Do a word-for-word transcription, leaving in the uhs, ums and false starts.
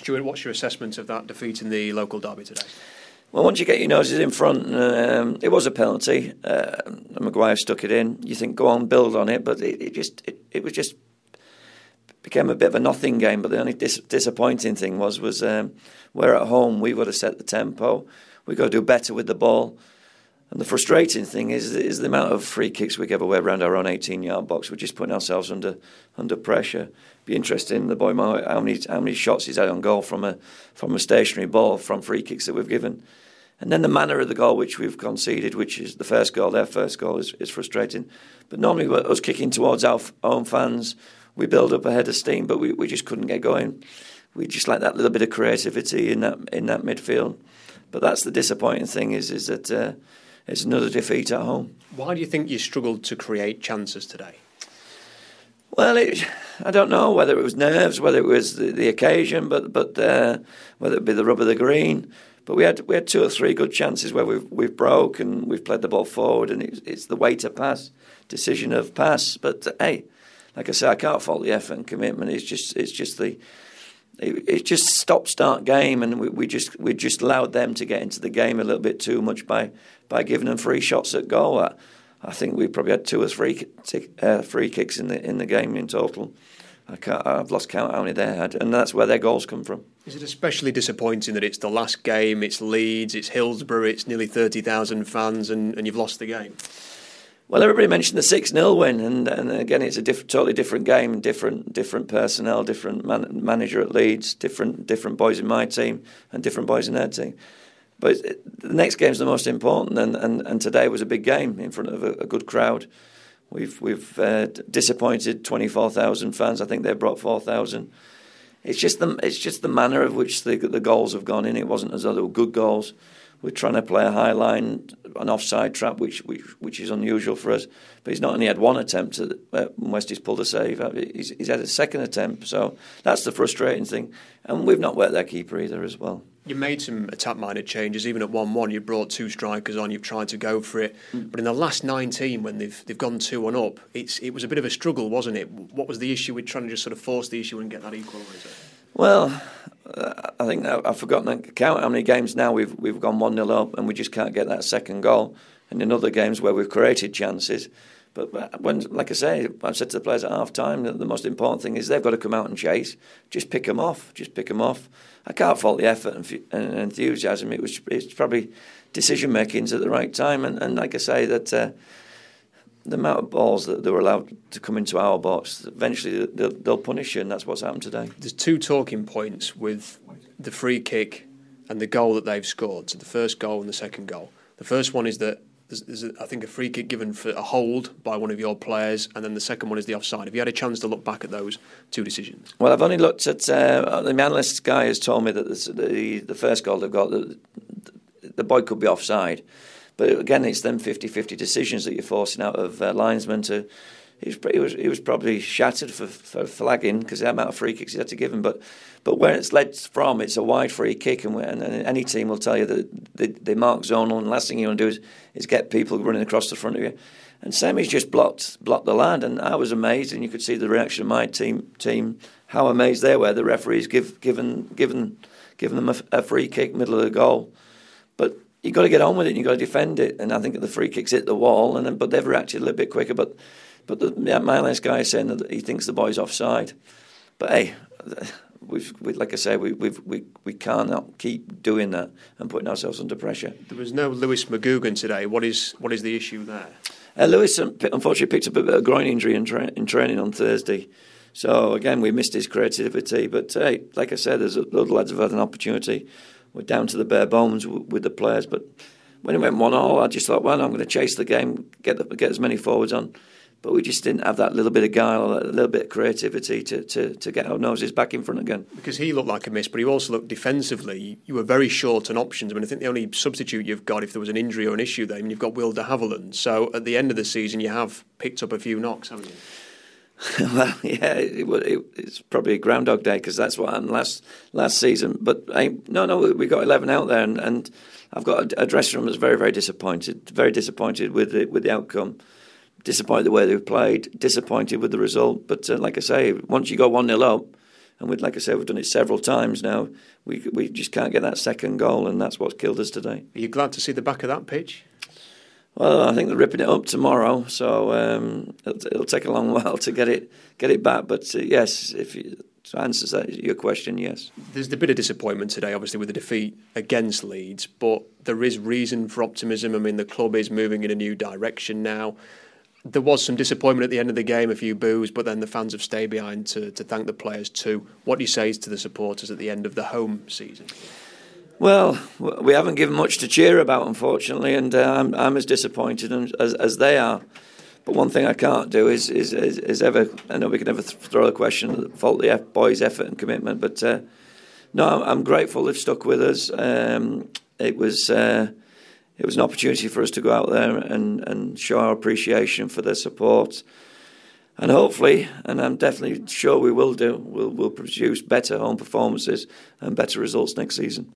Stuart, what's your assessment of that defeat in the local derby today? Well, once you get your noses in front, um, it was a penalty. Uh, Maguire stuck it in. You think, go on, build on it, but it, it just it, it was just became a bit of a nothing game. But the only dis- disappointing thing was was um, we're at home. We've got to set the tempo. We've got to do better with the ball. And the frustrating thing is is the amount of free kicks we give away around our own eighteen-yard box. We're just putting ourselves under under pressure. Be interesting, the boy how many how many shots he's had on goal from a from a stationary ball from free kicks that we've given. And then the manner of the goal which we've conceded, which is the first goal, their first goal, is, is frustrating. But normally us kicking towards our own fans, we build up a head of steam, but we, we just couldn't get going. We just lacked that little bit of creativity in that in that midfield. But that's the disappointing thing is is that uh, it's another defeat at home. Why do you think you struggled to create chances today? Well, it, I don't know whether it was nerves, whether it was the, the occasion, but but uh, whether it be the rub of the green. But we had we had two or three good chances where we've we've broke and we've played the ball forward, and it's, it's the way to pass, decision of pass. But uh, hey, like I say, I can't fault the effort and commitment. It's just it's just the it, it's just stop start game, and we, we just we just allowed them to get into the game a little bit too much by by giving them free shots at goal. I, I think we probably had two or three uh, free kicks in the in the game in total. I can't, I've lost count how many they had, and that's where their goals come from. Is it especially disappointing that it's the last game, it's Leeds, it's Hillsborough, it's nearly thirty thousand fans, and, and you've lost the game? Well, everybody mentioned the six nil win, and, and again, it's a diff- totally different game, different different personnel, different man- manager at Leeds, different different boys in my team, and different boys in their team. But it, the next game's the most important, and, and, and today was a big game in front of a, a good crowd. We've we've uh, disappointed twenty-four thousand fans. I think they brought four thousand. It's just the it's just the manner of which the the goals have gone in. It wasn't as though they were good goals. We're trying to play a high line, an offside trap, which which, which is unusual for us. But he's not only had one attempt at uh, Westies pulled a save. He's, he's had a second attempt. So that's the frustrating thing. And we've not worked their keeper either as well. You made some attack-minded changes. Even at one one, you brought two strikers on. You've tried to go for it, mm. but in the last nineteen, when they've they've gone two one up, it's it was a bit of a struggle, wasn't it? What was the issue with trying to just sort of force the issue and get that equaliser? Well, uh, I think I've forgotten to count how many games now we've we've gone one nil up and we just can't get that second goal. And in other games where we've created chances, but when, like I say, I've said to the players at half time that the most important thing is they've got to come out and chase. Just pick them off. Just pick them off. I can't fault the effort and, and enthusiasm. It was it's probably decision makings at the right time, and, and like I say, that uh, the amount of balls that they were allowed to come into our box, eventually they'll, they'll punish you, and that's what's happened today. There's two talking points with the free kick and the goal that they've scored. So the first goal and the second goal. The first one is that there's, there's a, I think, a free kick given for a hold by one of your players, and then the second one is the offside. Have you had a chance to look back at those two decisions? Well, I've only looked at uh, the analyst guy has told me that the the first goal they've got, the, the boy could be offside. But again, it's them fifty-fifty decisions that you're forcing out of uh, linesmen to. He was, he was he was probably shattered for, for flagging because the amount of free kicks he had to give him. But but where it's led from, it's a wide free kick, and, and, and any team will tell you that they, they mark zonal, and the last thing you want to do is, is get people running across the front of you. And Semi's just blocked blocked the lad, and I was amazed, and you could see the reaction of my team team how amazed they were. The referees give given given given them a, a free kick middle of the goal, but you've got to get on with it, and you've got to defend it. And I think the free kick's hit the wall, and then, but they've reacted a little bit quicker. But but the yeah, my last guy is saying that he thinks the boy's offside. But hey, we've we, like I say, we we've, we we cannot keep doing that and putting ourselves under pressure. There was no Lewis McGugan today. What is what is the issue there? Uh, Lewis unfortunately picked up a bit of groin injury in, tra- in training on Thursday. So again, we missed his creativity. But hey, like I said, there's a lot of lads have had an opportunity. We're down to the bare bones w- with the players, but when it went one all, I just thought, well, I'm going to chase the game, get the, get as many forwards on. But we just didn't have that little bit of guile, a little bit of creativity to, to, to get our noses back in front again. Because he looked like a miss, but he also looked defensively. You were very short on options. I mean, I think the only substitute you've got if there was an injury or an issue there, I mean, you've got Will de Havilland. So at the end of the season, you have picked up a few knocks, haven't you? Well, yeah, it, it, it's probably a Groundhog Day because that's what happened last last season. But I, no, no, we got eleven out there, and, and I've got a, a dressing room that's very, very disappointed. Very disappointed with the with the outcome. Disappointed the way they played. Disappointed with the result. But uh, like I say, once you go one nil up, And we'd, like I said, we've done it several times now. We we just can't get that second goal, and that's what's killed us today. Are you glad to see the back of that pitch? Well, I think they're ripping it up tomorrow, so um, it'll, it'll take a long while to get it get it back. But uh, yes, if you, to answer that, your question, yes. There's a bit of disappointment today, obviously, with the defeat against Leeds, but there is reason for optimism. I mean, the club is moving in a new direction now. There was some disappointment at the end of the game, a few boos, but then the fans have stayed behind to, to thank the players too. What do you say to the supporters at the end of the home season? Well, we haven't given much to cheer about, unfortunately, and uh, I'm, I'm as disappointed as, as they are. But one thing I can't do is is, is, is ever, I know we can never th- throw a question, fault the F- boys' effort and commitment, but uh, no, I'm, I'm grateful they've stuck with us. Um, it was... Uh, It was an opportunity for us to go out there and, and show our appreciation for their support. And hopefully, and I'm definitely sure we will do, we'll, we'll produce better home performances and better results next season.